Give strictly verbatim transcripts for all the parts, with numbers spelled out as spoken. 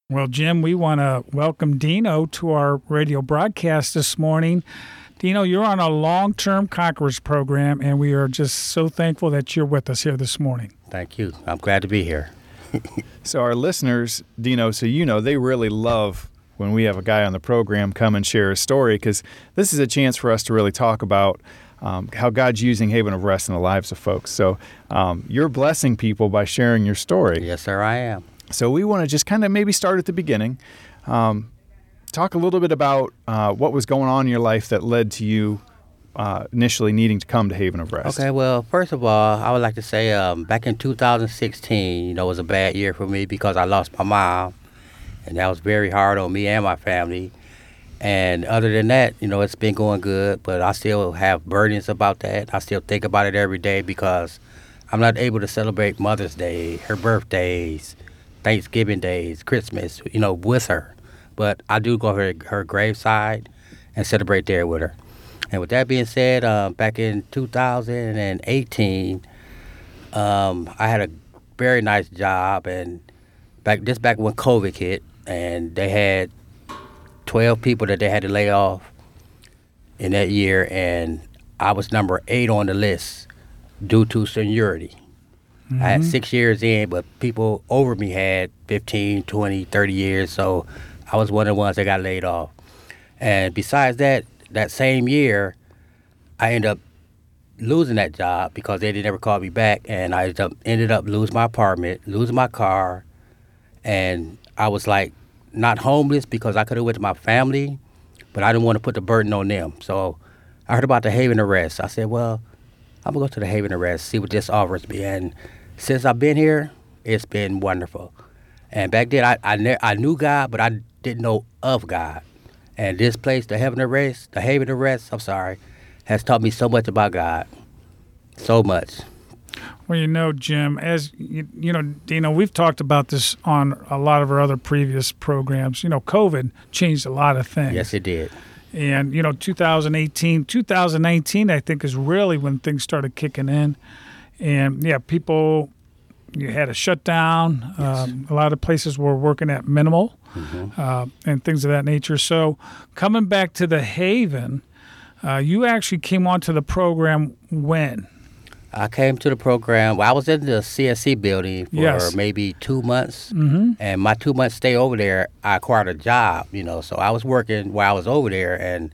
Well, Jim, we want to welcome Dino to our radio broadcast this morning. Dino, you're on a long-term Conquerors program, and we are just so thankful that you're with us here this morning. Thank you. I'm glad to be here. So our listeners, Dino, so you know, they really love when we have a guy on the program come and share a story, because this is a chance for us to really talk about um, how God's using Haven of Rest in the lives of folks. So um, you're blessing people by sharing your story. Yes, sir, I am. So we want to just kind of maybe start at the beginning. Um, talk a little bit about uh, what was going on in your life that led to you uh, initially needing to come to Haven of Rest. Okay, well, first of all, I would like to say um, back in two thousand sixteen, you know, was a bad year for me because I lost my mom, and that was very hard on me and my family. And other than that, you know, it's been going good, but I still have burdens about that. I still think about it every day because I'm not able to celebrate Mother's Day, her birthdays, Thanksgiving days, Christmas, you know, with her. But I do go to her, her graveside and celebrate there with her. And with that being said, uh, back in two thousand eighteen, um, I had a very nice job, and back this back when COVID hit, and they had twelve people that they had to lay off in that year, and I was number eight on the list due to seniority. Mm-hmm. I had six years in, but people over me had fifteen, twenty, thirty years, so I was one of the ones that got laid off. And besides that, that same year, I ended up losing that job because they didn't ever call me back, and I ended up, ended up losing my apartment, losing my car, and I was like not homeless because I could have went to my family, but I didn't want to put the burden on them. So I heard about the Haven of Rest. I said, well, I'm going to go to the Haven of Rest, see what this offers me. And since I've been here, it's been wonderful. And back then, I I, ne- I knew God, but I didn't know of God. And this place, the Haven of Rest, the Haven of Rest, I'm sorry, has taught me so much about God. So much. Well, you know, Jim, as you, you know, Dino, we've talked about this on a lot of our other previous programs. You know, COVID changed a lot of things. Yes, it did. And, you know, two thousand eighteen, two thousand nineteen, I think, is really when things started kicking in. And, yeah, people, you had a shutdown. Yes. Um, a lot of places were working at minimal mm-hmm. uh, and things of that nature. So coming back to the Haven, uh, you actually came onto the program when? I came to the program. Well, I was in the C S C building for yes. maybe two months. Mm-hmm. And my two months stay over there, I acquired a job, you know. So I was working while I was over there, and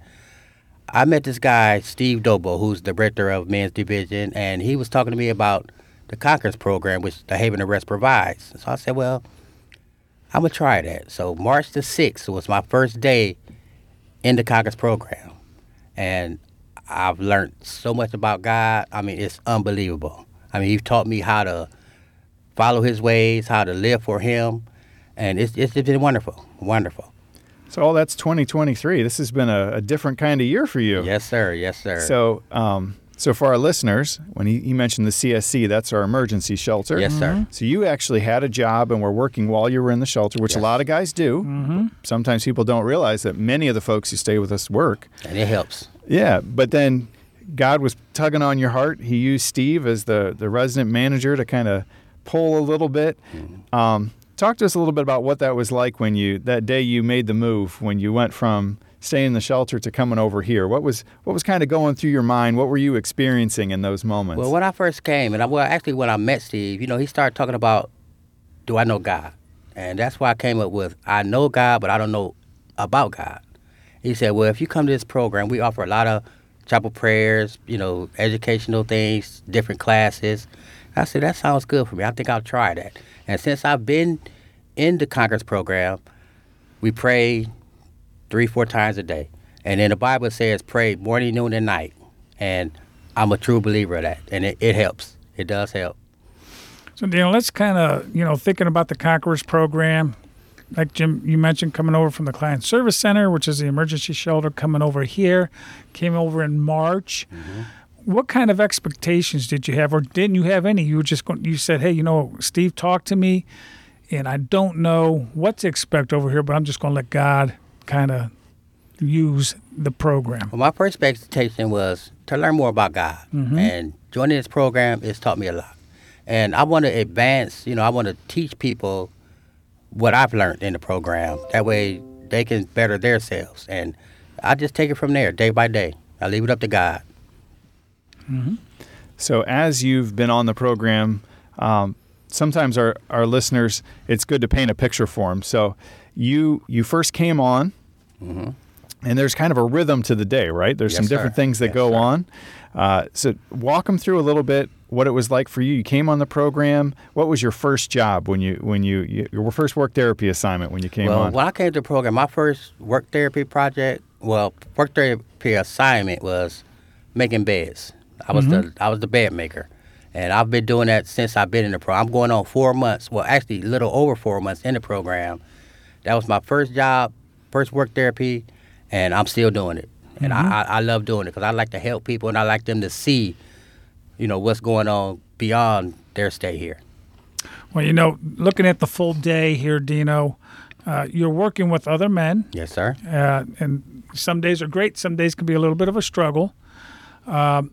I met this guy, Steve Dobo, who's the director of men's division, and he was talking to me about the Conquerors program, which the Haven of Rest provides. So I said, well, I'm going to try that. So March the sixth was my first day in the Conquerors program. And I've learned so much about God. I mean, it's unbelievable. I mean, He's taught me how to follow His ways, how to live for Him, and it's it's been wonderful, wonderful. So all that's twenty twenty-three. This has been a, a different kind of year for you. Yes, sir. Yes, sir. So, um, so for our listeners, when he, he mentioned the C S C, that's our emergency shelter. Yes, sir. Mm-hmm. So you actually had a job and were working while you were in the shelter, which yes. a lot of guys do. Mm-hmm. Sometimes people don't realize that many of the folks who stay with us work. And it helps. Yeah, but then God was tugging on your heart. He used Steve as the, the resident manager to kind of pull a little bit. Mm-hmm. Um, talk to us a little bit about what that was like when you, that day you made the move, when you went from staying in the shelter to coming over here. What was what was kind of going through your mind? What were you experiencing in those moments? Well, when I first came, and I, well, actually when I met Steve, you know, he started talking about, do I know God? And that's why I came up with, I know God, but I don't know about God. He said, well, if you come to this program, we offer a lot of chapel prayers, you know, educational things, different classes. I said, that sounds good for me. I think I'll try that. And since I've been in the Conquerors program, we pray three, four times a day. And then the Bible says pray morning, noon, and night. And I'm a true believer of that. And it, it helps. It does help. So, Daniel, let's kind of, you know, thinking about the Conquerors program, like Jim, you mentioned coming over from the Client Service Center, which is the emergency shelter, coming over here, came over in March. Mm-hmm. What kind of expectations did you have, or didn't you have any? You were just going, you said, hey, you know, Steve talked to me, and I don't know what to expect over here, but I'm just going to let God kind of use the program. Well, my first expectation was to learn more about God. Mm-hmm. And joining this program has taught me a lot. And I want to advance, you know, I want to teach people what I've learned in the program. That way they can better themselves. And I just take it from there, day by day. I leave it up to God. Mm-hmm. So as you've been on the program, um, sometimes our, our listeners, it's good to paint a picture for them. So you you first came on, Mm-hmm. and there's kind of a rhythm to the day, right? There's Yes, some different sir. things that Yes, go sir. on. Uh, so walk them through a little bit what it was like for you. You came on the program. What was your first job when you when you, you your first work therapy assignment when you came Well, on? when I came to the program, my first work therapy project, well, work therapy assignment was making beds. I was the I was the bed maker, and I've been doing that since I've been in the program. I'm going on four months. Well, actually, a little over four months in the program. That was my first job, first work therapy, and I'm still doing it. And I, I, I love doing it because I like to help people, and I like them to see, you know, what's going on beyond their stay here. Well, you know, looking at the full day here, Dino, uh, you're working with other men, Yes, sir. uh, and some days are great. Some days can be a little bit of a struggle. Um,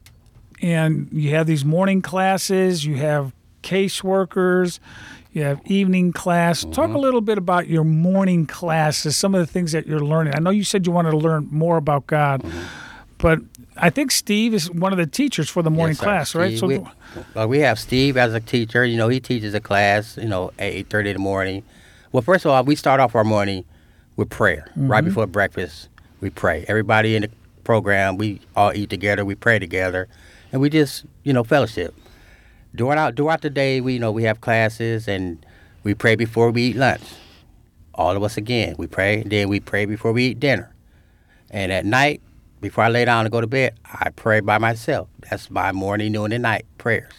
and you have these morning classes. You have caseworkers. You have evening class. Talk a little bit about your morning classes, some of the things that you're learning. I know you said you wanted to learn more about God, but I think Steve is one of the teachers for the morning Yes, sir. class, right? Steve, we, well, we have Steve as a teacher. You know, he teaches a class, you know, at eight thirty in the morning. Well, first of all, we start off our morning with prayer. Right before breakfast, we pray. Everybody in the program, we all eat together, we pray together, and we just, you know, fellowship. During out, throughout the day, we, you know, we have classes, and we pray before we eat lunch. All of us again, we pray, then we pray before we eat dinner. And at night, before I lay down to go to bed, I pray by myself. That's my morning, noon, and night prayers.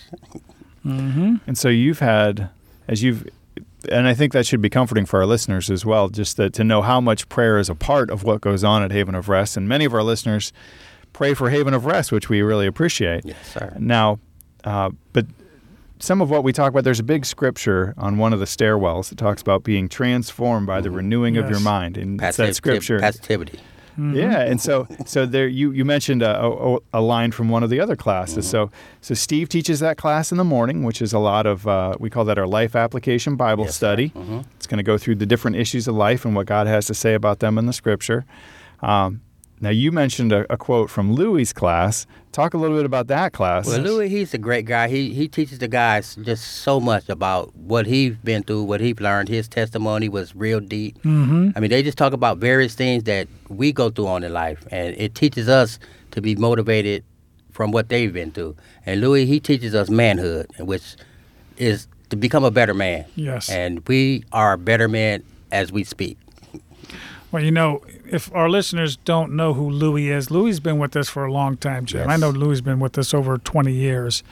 Mm-hmm. And so you've had, as you've, and I think that should be comforting for our listeners as well, just that, to know how much prayer is a part of what goes on at Haven of Rest. And many of our listeners pray for Haven of Rest, which we really appreciate. Yes, sir. Now, uh, but some of what we talk about, there's a big scripture on one of the stairwells that talks about being transformed by the renewing of your Yes. mind. And it's Passiv- that scripture. Passivity. Yeah, and so so there you, you mentioned a, a, a line from one of the other classes. So so Steve teaches that class in the morning, which is a lot of uh, we call that our life application Bible Yes, sir. study. Mhm. It's going to go through the different issues of life and what God has to say about them in the Scripture. Um, now you mentioned a, a quote from Louie's class. Talk a little bit about that class. Well, Louis, he's a great guy. He he teaches the guys just so much about what he's been through, what he's learned. His testimony was real deep. Mm-hmm. I mean, they just talk about various things that we go through on in life, and it teaches us to be motivated from what they've been through. And Louis, he teaches us manhood, which is to become a better man. Yes. And we are better men as we speak. Well, you know, if our listeners don't know who Louis is, Louis has been with us for a long time, Jim. Yes. I know Louis has been with us over twenty years,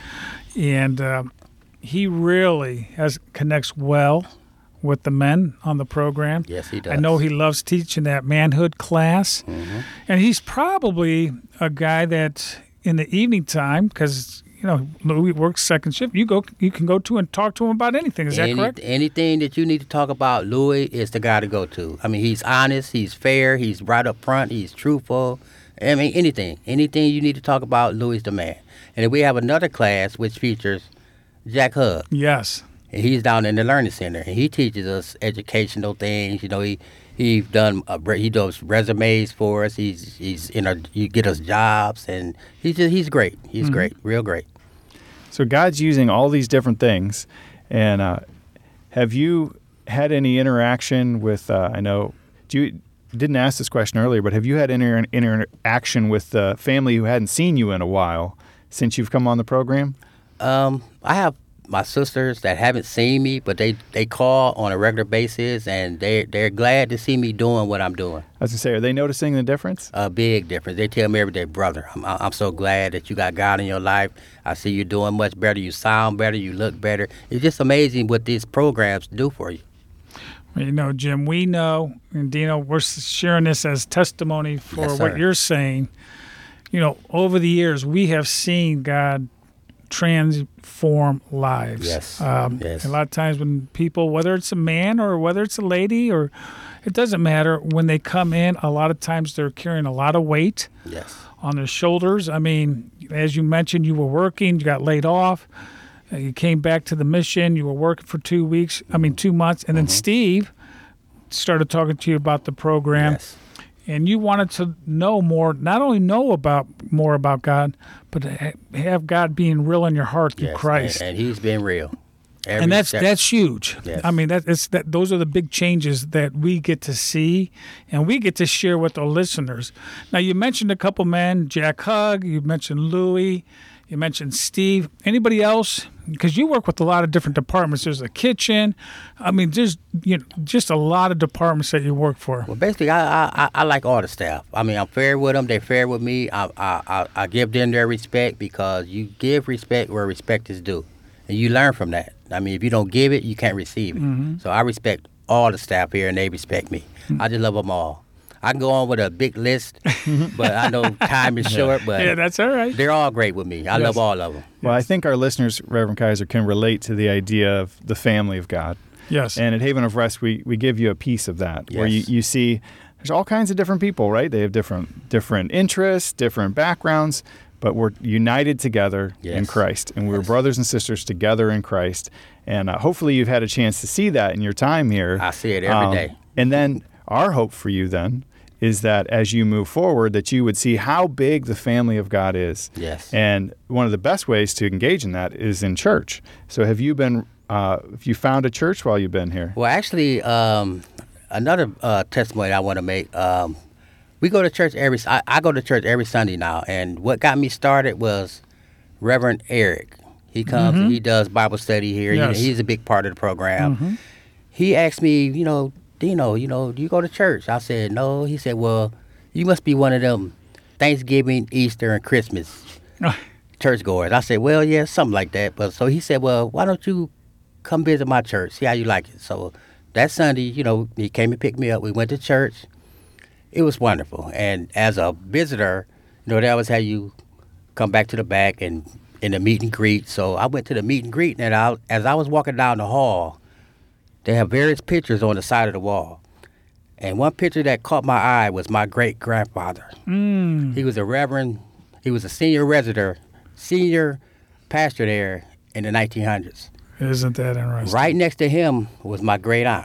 and uh, he really has connects well with the men on the program. Yes, he does. I know he loves teaching that manhood class, Mhm. and he's probably a guy that in the evening time, because you know Louis works second shift, you go, you can go to and talk to him about anything. Is that Any- correct? Anything that you need to talk about, Louis is the guy to go to. I mean, he's honest, he's fair, he's right up front, he's truthful. I mean, anything. Anything you need to talk about, Louis is the man. And then we have another class which features Jack Hug. Yes. And he's down in the Learning Center. And he teaches us educational things. You know, he he's done a, he does resumes for us. He's he's in our, you get us jobs, and he's just, he's great. He's Mm-hmm. great, real great. So God's using all these different things. And uh, have you had any interaction with, uh, I know, do you didn't ask this question earlier, but have you had any inter- interaction with the family who hadn't seen you in a while since you've come on the program? Um, I have my sisters that haven't seen me, but they, they call on a regular basis, and they they're glad to see me doing what I'm doing. I was going to say, are they noticing the difference? A big difference. They tell me every day, brother, I'm I'm so glad that you got God in your life. I see you doing much better. You sound better. You look better. It's just amazing what these programs do for you. Well, you know, Jim, we know, and Dino, we're sharing this as testimony for Yes, what sir. you're saying. You know, over the years, we have seen God transform lives. Yes, Um, yes. A lot of times when people, whether it's a man or whether it's a lady, or it doesn't matter, when they come in, a lot of times they're carrying a lot of weight Yes. on their shoulders. I mean, as you mentioned, you were working, you got laid off, uh, you came back to the mission, you were working for two weeks, I mean, two months, and then Steve, started talking to you about the program, Yes. and you wanted to know more, not only know about more about God, but ha- have God being real in your heart through Yes. Christ. And, and he's been real. Every And that's step- that's huge. Yes. I mean, that it's that those are the big changes that we get to see, and we get to share with our listeners. Now, you mentioned a couple men, Jack Hugg. You mentioned Louie. You mentioned Steve. Anybody else? Because you work with a lot of different departments. There's a kitchen. I mean, there's you know just a lot of departments that you work for. Well, basically, I, I I- I like all the staff. I mean, I'm fair with them. They're fair with me. I, I I I give them their respect because you give respect where respect is due, and you learn from that. I mean, if you don't give it, you can't receive it. Mm-hmm. So I respect all the staff here, and they respect me. I just love them all. I can go on with a big list, but I know time is short. But Yeah, that's all right. they're all great with me. I Yes. love all of them. Well, I think our listeners, Reverend Kaiser, can relate to the idea of the family of God. Yes. And at Haven of Rest, we, we give you a piece of that, where you, Yes. you see there's all kinds of different people, right? They have different different interests, different backgrounds, but we're united together in Yes. Christ, and we're Yes. brothers and sisters together in Christ. And uh, hopefully, you've had a chance to see that in your time here. I see it every day. And then our hope for you then is that as you move forward, that you would see how big the family of God is. Yes. And one of the best ways to engage in that is in church. So have you been, uh, have you found a church while you've been here? Well, actually, um, another uh, testimony I want to make. Um, we go to church every. I, I go to church every Sunday now, and what got me started was Reverend Eric. He comes and he does Bible study here. Yes. He, he's a big part of the program. He asked me, you know, Dino, you know, do you go to church? I said no. He said, well, you must be one of them Thanksgiving, Easter, and Christmas churchgoers. I said, well, yeah, something like that. But so he said, well, why don't you come visit my church, see how you like it? So that Sunday, you know, he came and picked me up. We went to church. It was wonderful. And as a visitor, you know, they always have you come back to the back and in the meet and greet. So I went to the meet and greet, and I, as I was walking down the hall, they have various pictures on the side of the wall. And one picture that caught my eye was my great-grandfather. Mm. He was a reverend. He was a senior resident, senior pastor there in the nineteen hundreds. Isn't that interesting? Right next to him was my great aunt.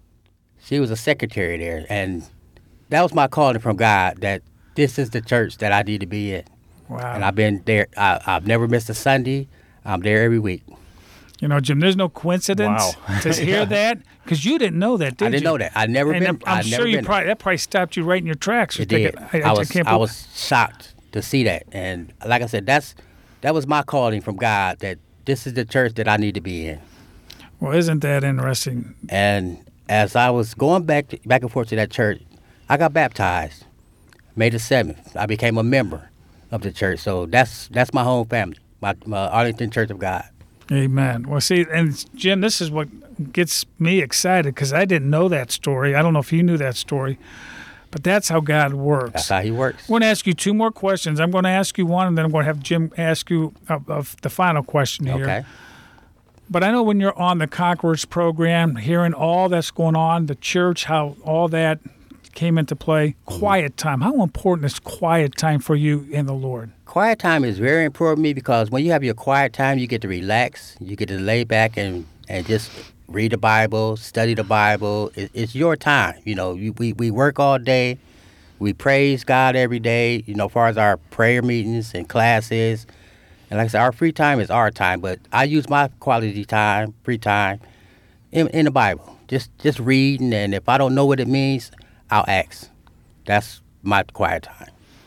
She was a secretary there, and that was my calling from God, that this is the church that I need to be in. Wow. And I've been there. I, I've never missed a Sunday. I'm there every week. You know, Jim, there's no coincidence Wow. to hear that, because you didn't know that, did you? I didn't know that. I'd never And been. I'm, I'm I'd sure never you been probably that probably stopped you right in your tracks. You're It did. thinking, I, I, was. can't I believe- was shocked to see that, and like I said, that's that was my calling from God. That this is the church that I need to be in. Well, isn't that interesting? And as I was going back to, back and forth to that church, I got baptized May the seventh. I became a member of the church. So that's that's my home family, my, my Arlington Church of God. Amen. Well, see, and Jim, this is what gets me excited, because I didn't know that story. I don't know if you knew that story, but that's how God works. That's how he works. I'm going to ask you two more questions. I'm going to ask you one, and then I'm going to have Jim ask you of, of the final question here. Okay. But I know when you're on the Conquerors program, hearing all that's going on, the church, how all that came into play, quiet time. How important is quiet time for you in the Lord? Quiet time is very important to me, because when you have your quiet time, you get to relax. You get to lay back and, and just read the Bible, study the Bible. It, it's your time. You know, you, we, we work all day. We praise God every day, you know, as far as our prayer meetings and classes. And like I said, our free time is our time, but I use my quality time, free time, in, in the Bible. Just just reading, and if I don't know what it means, I'll ask. That's my quiet time.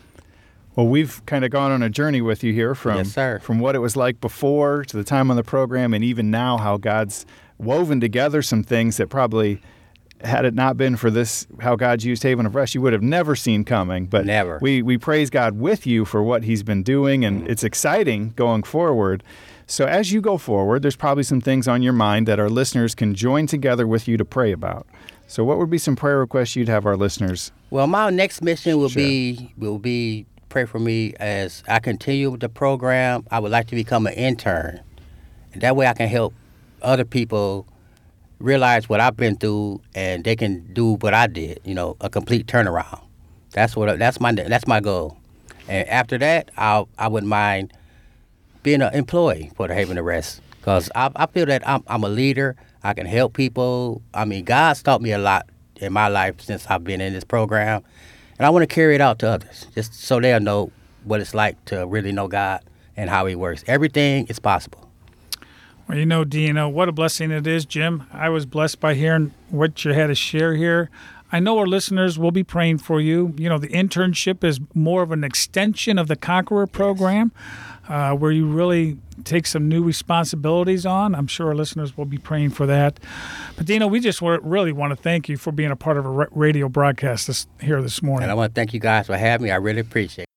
Well, we've kind of gone on a journey with you here from Yes, sir. from what it was like before to the time on the program, and even now how God's woven together some things that probably, had it not been for this, how God's used Haven of Rest, you would have never seen coming. But Never. we we praise God with you for what He's been doing, and it's exciting going forward. So as you go forward, there's probably some things on your mind that our listeners can join together with you to pray about. So what would be some prayer requests you'd have our listeners? Well, my next mission will Sure. be will be pray for me as I continue with the program. I would like to become an intern, and that way I can help other people realize what I've been through, and they can do what I did. You know, a complete turnaround. That's what that's my that's my goal. And after that, I I wouldn't mind being an employee for the Haven of Rest, because I, I feel that I'm I'm a leader. I can help people. I mean, God's taught me a lot in my life since I've been in this program. And I want to carry it out to others, just so they'll know what it's like to really know God and how he works. Everything is possible. Well, you know, Dino, what a blessing it is, Jim. I was blessed by hearing what you had to share here. I know our listeners will be praying for you. You know, the internship is more of an extension of the Conqueror program, uh, where you really take some new responsibilities on. I'm sure our listeners will be praying for that. But, Dino, we just wa- really want to thank you for being a part of a ra- radio broadcast this, here this morning. And I want to thank you guys for having me. I really appreciate it.